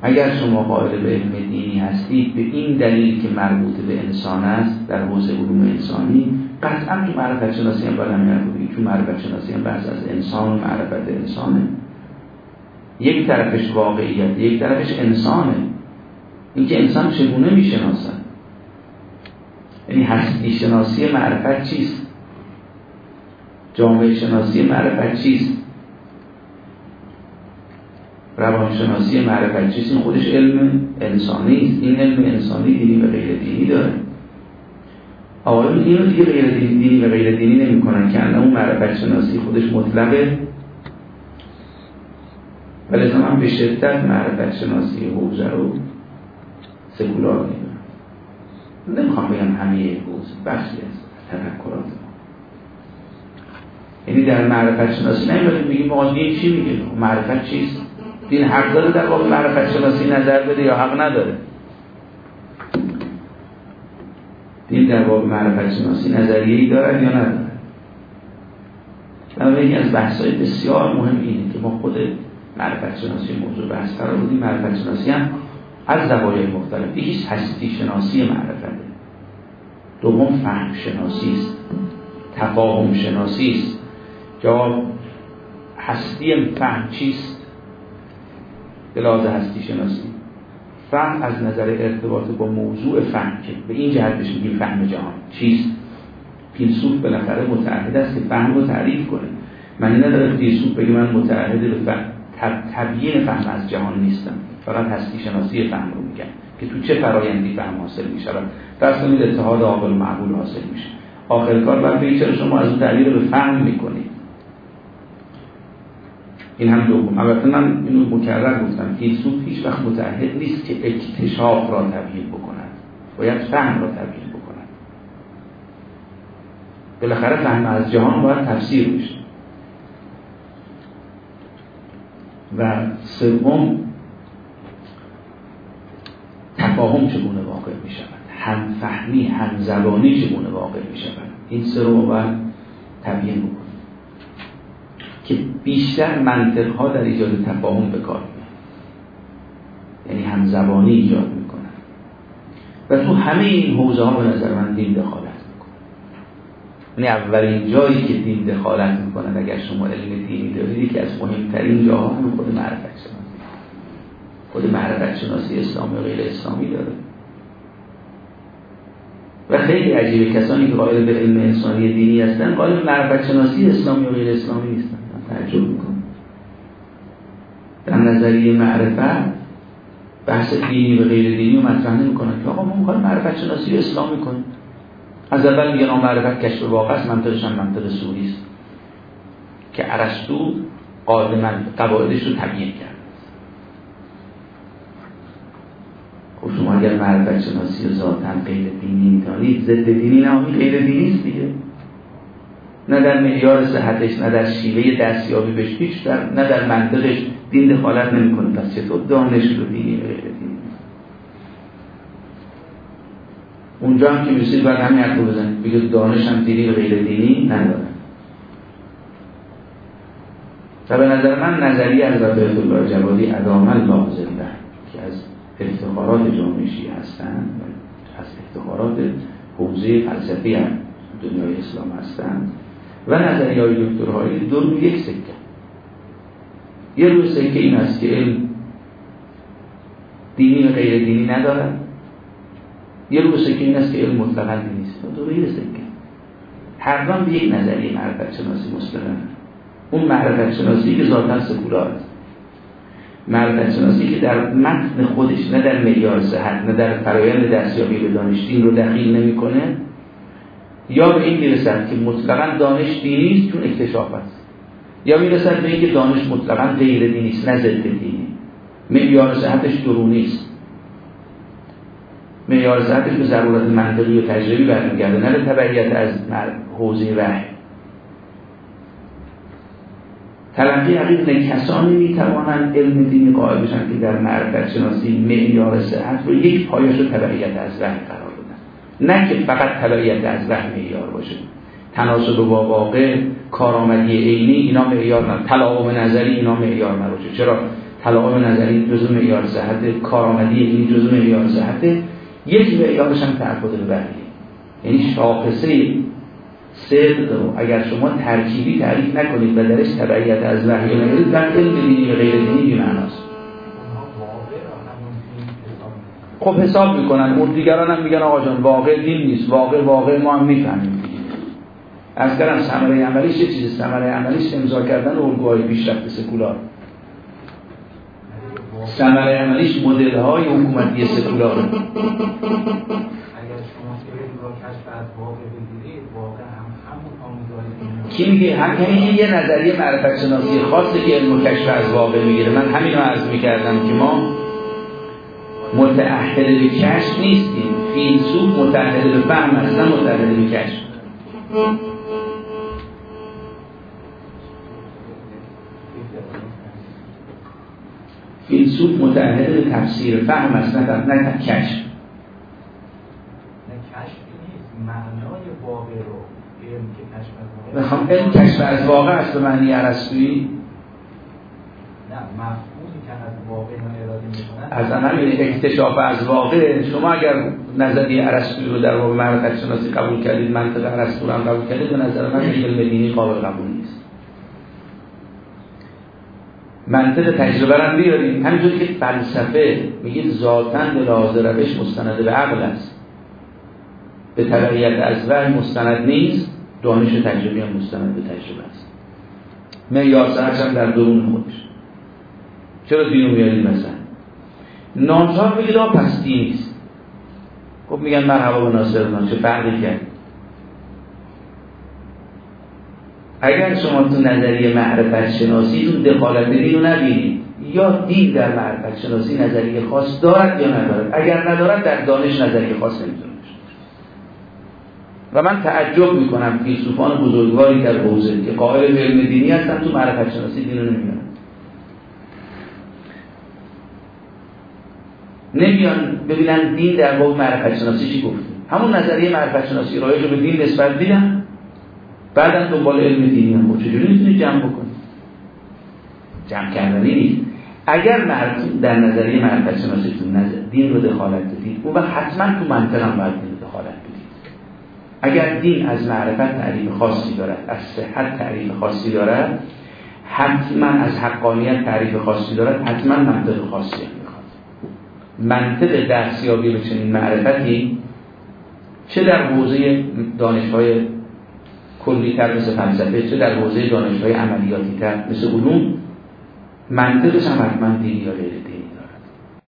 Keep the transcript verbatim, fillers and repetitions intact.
اگر شما قائل به علم دینی هستید به این دلیل که مربوط به انسان است در حوزه علوم انسانی، قطعا تو معرفت شناسی هم باید همین رو بگید. تو معرفت شناسی هم بحث از انسان و معرفت انسانه. یک طرفش واقعیت، یک طرفش انسانه. اینکه انسان چگونه میشناسن، یعنی هستی شناسی معرفت چیست، جامعه شناسی معرفت چیست، روانشناسی معرفت چیست. این خودش علم انسانی است. این علم انسانی دینی و غیر دینی داره. آقایون اینو دیگه غیر دینی, دینی و غیر دینی نمی کنن که اون معرفت شناسی خودش مطلقه، ولی از من به شدت معرفت شناسی حوزه رو سکولار میدونم. نمیخوام بگم همه حوزه، بخشی از تفکرات ما. یعنی در معرفت شناسی نمیدونیم بگیم آقا دین چی میگه، معرفت چیست، دین حق داره در واقع معرفت شناسی نظر بده یا حق نداره. دین در واقع معرفت شناسی نظریه‌ای دارد یا نداره. بنابراین یکی از بحث‌های بسیار مهم اینه که ما خود معرفت شناسی موضوع بحث قرار بودیم. معرفت شناسی هم از زوایای مختلف، یکیش هستی شناسی معرفته، دوم فهم شناسی است، تفاهم شناسی است. جواب هستی فهم چیست؟ به لحاظ هستی شناسی فهم از نظر ارتباط با موضوع فهم که به این جهت بشه میگیم فهم جهان چیست. فیلسوف بالاخره متعهد است که فهم رو تعریف کنه. معنی نداره فیلسوف بگه من متعهد به فهم تبیین فهم از جهان نیستم، فقط هستی شناسی فهم رو میگم که تو چه فرایندی فهم حاصل میشه. درس کنید اتحاد عاقل معقول حاصل میشه. آخر کار بعد بگید چرا شما از اون تعبیر به فهم میکنید. این هم دوم. البته من اینو مکرر گفتم، فیلسوف هیچ وقت متعهد نیست که اکتشاف را تبیین بکند، باید فهم را تبیین بکند. بالاخره فهم از جهان باید تفسیر بشه. و سوم تفاهم چگونه واقع می شود، هم فهمی هم زبانی چگونه واقع می شود. این سه رو باید تبیین بکنیم که بیشتر منطق ها در ایجاد تفاهم به کار میاد، یعنی هم زبانی ایجاد میکنن و تو همه این حوزه ها به نظر من دین دخالت میکنه. یعنی اولین جایی که دین دخالت میکنه اگر شما علم دینی دارید که از مهمترین جاها هم خود معرفت شناسی، خود معرفت شناسی اسلامی و غیر اسلامی داره. و خیلی عجیبه کسانی که قائل به علم انسانی دینی هستن قائل به معرفت شناسی اسلامی و غیر اسلامی نیستن. تعجب میکنم. در نظریه معرفت بحث دینی و غیر دینی رو مطرح نمیکنن که آقا ما میخوایم معرفت شناسی اسلامی کنیم. از اول میگن آقا معرفت کشف واقع است، منطقش هم منطق سوری است که ارسطو قاعده من قواعدش رو تبیین کرد. خب شما اگر معرفت شناسی و ذاتاً غیر دینی میدانید، ضد دینی نامی غیر دینی است دیگه. نه در معیار صحتش، نه در شیوه دستیابی بهش، هیچ در نه در منطقش دین دخالت نمیکنه. پس چطور دانش رو دینی و غیر دینی؟ اونجا هم که میرسید باید همین حرف رو بزنید، بگید دانش هم دینی و غیر دینی نداره. و به نظر من نظریه از آیت الله جوادی ادام الله زنده که از افتخارات جامعه شیعه هستند، از افتخارات حوزه فلسفی هم دنیای اسلام هستند و نظریه های دکترهایی دو روی یک سکه. یه روی سکه این است که علم دینی و غیر دینی ندارد، یه روی سکه این است که علم مطلقاً دینی است. دو روی سکه هر دو به یک نظریه معرفت شناسی مسلمه. اون معرفت شناسی که ذاتاً سکولار است، معرفت شناسی که در متن خودش نه در معیار صحت نه در فرایند دستیابی به دانش دین رو دخیل نمی‌کنه، یا به این میرسد که مطلقاً دانش دینی است چون اکتشاف است، یا میرسد به این که دانش مطلقاً غیر دینی است نه ضد دینی. معیار صحتش درونی است، معیار صحتش به ضرورت منطقی و تجربی برمیگرده، نه به تبعیت از حوزه وحی. تلقی عقیق کسانی میتوانند علم دینی قائل بشن که در معرفت شناسی معیار صحت رو یک پایش رو تبعیت از وحی قرار بدن، نه که فقط تبعیت از وحی معیار باشه. تناسب با واقع، کارآمدی عینی اینا معیار نه، تلاوم نظری اینا معیار نباشه. چرا؟ تلاعب نظری جزء معیار صحت، کارآمدی علمی جزء معیار صحت، یک معیارش هم تعهد به بقیه. یعنی شاخصه صدق رو اگر شما ترکیبی تعریف نکنید و درش تبعیت از وحی نگیرید، در علم دینی و غیر دینی بی‌معناست. خب حساب میکنن، اون دیگران هم میگن آقا جان واقع دین نیست، واقع واقع ما هم میفهمیم. از کردم ثمره عملیش یه چیز، ثمره عملیش امضا کردن الگوهای پیشرفت سکولار، ثمره عملیش مدل های حکومتی سکولار. اگر شما با کشف از واقع بگیرید، واقع هم همون آموزهای کی میگه؟ همین یه نظریه معرفت شناسی خاصه که علم و کشف از واقع میگیره. من همین رو عرض میکردم که ما متأهل به کشف نیستیم، فیلسوف متأهل به فهم است، نه متأهل به کشف. فیلسوف متأهل به تفسیر فهم است، نه نه کشف. نه کشف نیست، معنای واقع رو علم که کشف از واقع. بخوام علم کشف از واقع است به معنی ارسطویی؟ نه، مفهومی که از واقع ما اراده می‌کنن. از همین اکتشاف از واقع، شما اگر نظریه ارسطویی رو در باب معرفت شناسی قبول کردید، منطق ارسطو هم قبول کردید، به نظر من علم دینی قابل قبول نیست. منطق تجربه رو بیارید، همینجوری که فلسفه میگید ذاتاً به لحاظ روش مستند به عقل است، به تبعیت از وحی مستند نیست، دانش تجربی هم مستند به تجربه است. معیار صحت هم در درون خودش. چرا دینو میارید مثلا؟ نانتار میگید آه پس دین نیست. خب میگن مرحبا به ناصر من، چه فرقی کرد؟ اگر شما تو نظریه معرفت شناسی تو دخالت دین رو نبینید، یا دین در معرفت شناسی نظریه خاص دارد یا ندارد. اگر ندارد در دانش نظریه خاص نمیتونه باشه. و من تعجب میکنم فیلسوفان بزرگواری در حوزه که قائل به علم دینی هستن تو معرفت شناسی دین رو نمیارن. نمیان ببینن دین در باب معرفت شناسی چی گفته. همون نظریه معرفت شناسی رایج رو به دین نسبت دیدن، بعدن دنبال علم دینی هم. خب چجوری میتونید جمع بکنید؟ جمع کردنی نیست. اگر معرفت در نظریه معرفت شناسی تو نظر دین رو دخالت بدید، اون وقت حتما تو منطق هم باید دین رو دخالت بدید. اگر دین از معرفت تعریف خاصی دارد، از صحت تعریف خاصی دارد، حتما از حقانیت تعریف خاصی دارد، حتما منطق خاصی هم میخواد. منطق دستیابی به چنین معرفتی چه در حوزه دانش‌های کلی تر مثل فلسفه، چه در حوزه دانش‌های عملیاتی تر مثل علوم، منطقش هم حتما دینی یا غیر دینی.